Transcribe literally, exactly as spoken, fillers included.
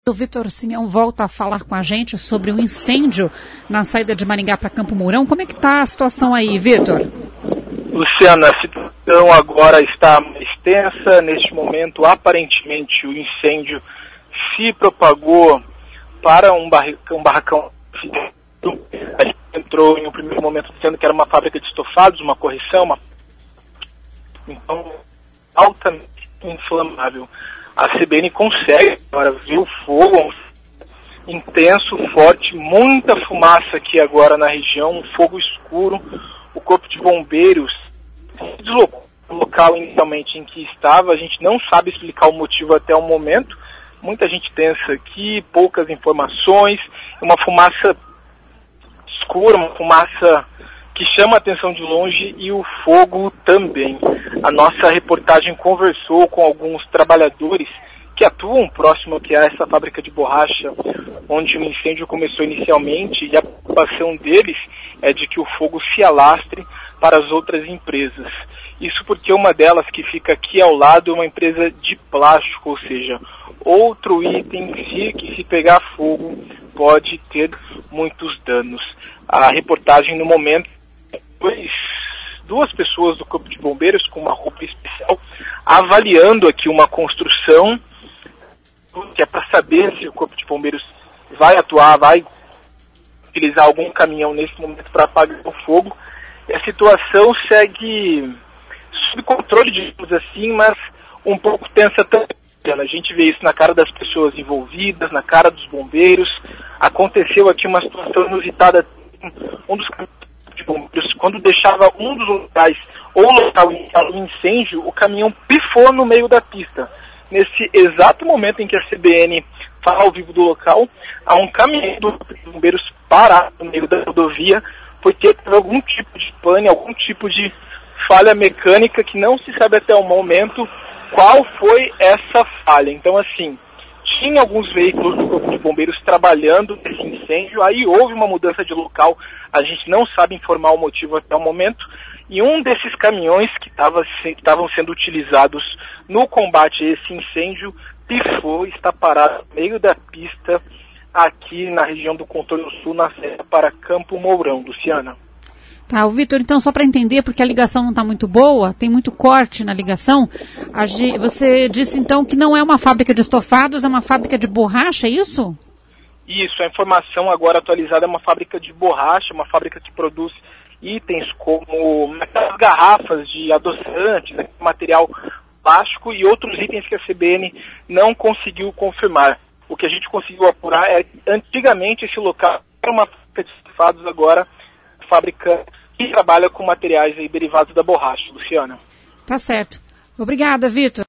O Vitor Simeão volta a falar com a gente sobre o incêndio na saída de Maringá para Campo Mourão. Como é que está a situação aí, Vitor? Luciana, a situação agora está mais tensa. Neste momento, aparentemente, o incêndio se propagou para um barracão. Um barracão. A gente entrou em um primeiro momento dizendo que era uma fábrica de estofados, uma correção, uma... então, altamente inflamável. A C B N consegue agora ver o fogo intenso, forte, muita fumaça aqui agora na região, um fogo escuro. O Corpo de Bombeiros se deslocou do local inicialmente em que estava. A gente não sabe explicar o motivo até o momento. Muita gente pensa que poucas informações, uma fumaça escura, uma fumaça que chama a atenção de longe, e o fogo também. A nossa reportagem conversou com alguns trabalhadores que atuam próximo aqui a essa fábrica de borracha, onde o incêndio começou inicialmente, e a preocupação deles é de que o fogo se alastre para as outras empresas. Isso porque uma delas, que fica aqui ao lado, é uma empresa de plástico, ou seja, outro item que, que se pegar fogo, pode ter muitos danos. A reportagem, no momento, Dois, duas pessoas do Corpo de Bombeiros com uma roupa especial avaliando aqui uma construção, que é para saber se o Corpo de Bombeiros vai atuar, vai utilizar algum caminhão nesse momento para apagar o fogo. E a situação segue sob controle, digamos assim, mas um pouco tensa também. A gente vê isso na cara das pessoas envolvidas, na cara dos bombeiros. Aconteceu aqui uma situação inusitada. Um dos de bombeiros, quando deixava um dos locais ou local em incêndio, o caminhão pifou no meio da pista. Nesse exato momento em que a C B N fala ao vivo do local, há um caminhão dos bombeiros parado no meio da rodovia, porque teve algum tipo de pane, algum tipo de falha mecânica que não se sabe até o momento qual foi essa falha. Então, assim, tinha alguns veículos do Corpo de Bombeiros trabalhando nesse incêndio, aí houve uma mudança de local, a gente não sabe informar o motivo até o momento, e um desses caminhões que estavam sendo utilizados no combate a esse incêndio pifou e está parado no meio da pista aqui na região do Contorno Sul, na saída para Campo Mourão. Luciana. Tá, o Vitor, então, só para entender, porque a ligação não está muito boa, tem muito corte na ligação, a, você disse então que não é uma fábrica de estofados, é uma fábrica de borracha, é isso? Isso, a informação agora atualizada é uma fábrica de borracha, uma fábrica que produz itens como aquelas garrafas de adoçantes, né, material plástico e outros itens que a C B N não conseguiu confirmar. O que a gente conseguiu apurar é que antigamente esse local era uma fábrica de estofados, agora fábrica que trabalha com materiais aí derivados da borracha. Luciana. Tá certo. Obrigada, Vitor.